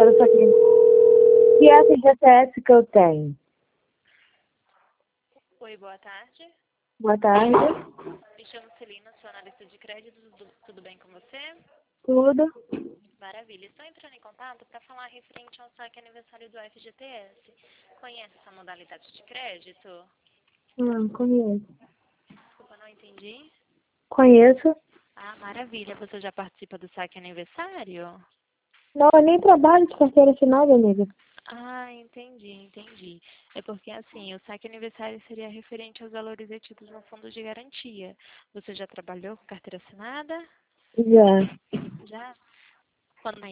pelo saquinho. Que é essa GTS que eu tenho? Oi, boa tarde. Boa tarde. Me chamo Celina, sou analista de crédito. Tudo bem com você? Tudo? Maravilha. Estou entrando em contato para falar referente ao saque aniversário do FGTS. Conhece essa modalidade de crédito? Não, conheço. Desculpa, não entendi. Conheço. Ah, maravilha. Você já participa do saque aniversário? Não, eu nem trabalho de carteira assinada, amiga. Ah, entendi. É porque, assim, o saque aniversário seria referente aos valores retidos no fundo de garantia. Você já trabalhou com carteira assinada? Já. Já? Quando